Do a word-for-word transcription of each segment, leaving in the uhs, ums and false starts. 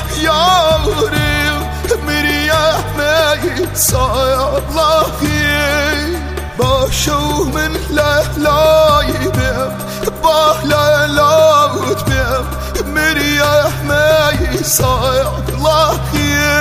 يارم مريح ما يتصالحي باشو من لا لا يبم باه لا لا تبم مريح ما يتصالحي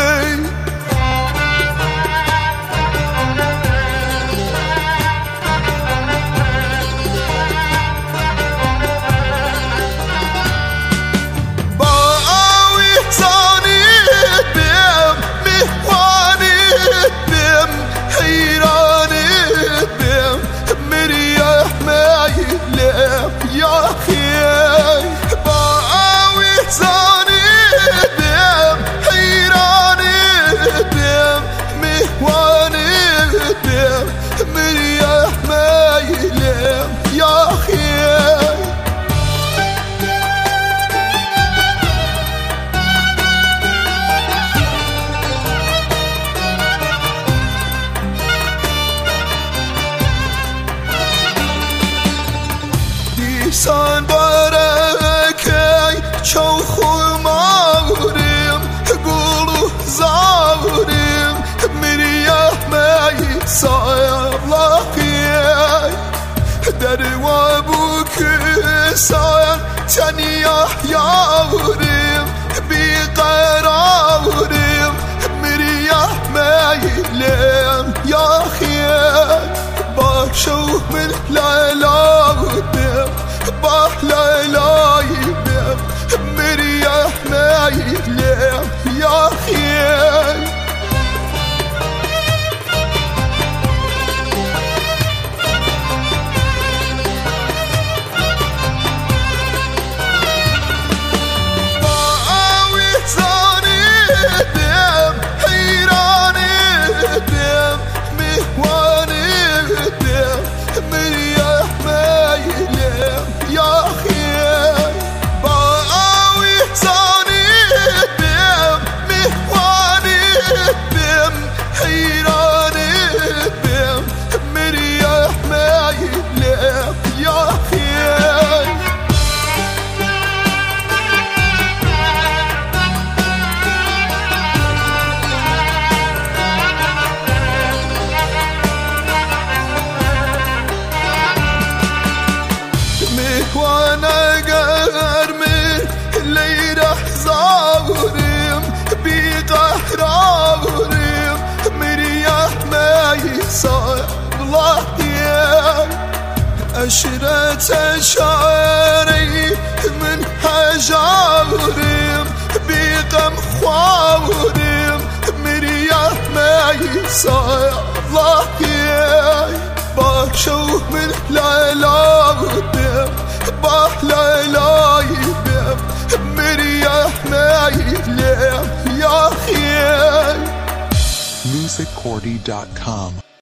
يا خير باوي زاني بيم حيراني بيم مهواني بيم مريح ما يلم يا خير سان بركي شوخ ماوريم قولو زاوريم مريح ما يتصاير لاقي دروا ابوك ساير تانية ياوريم بقراريم مريح ما يلم يا خير باشوه من لا لا بيم باه لا لا يبم مريح ما يلم يا خير باوي زاني بيم حيراني بيم مهواني بيم مريح ما يلم يا خير باوي زاني بيم مهواني بيم حيراني بيم مريح ما يلم يا خير وانا قرمي اللي رح زاوريم بقهراريم مريح ما يصير لاقي أشرة شعري من هجاريم بقم خواريم مريح ما يصير لاقي باشوه من لا لا بيم باه لا لا يبم مريح ما يلم يا خير music cordy dot com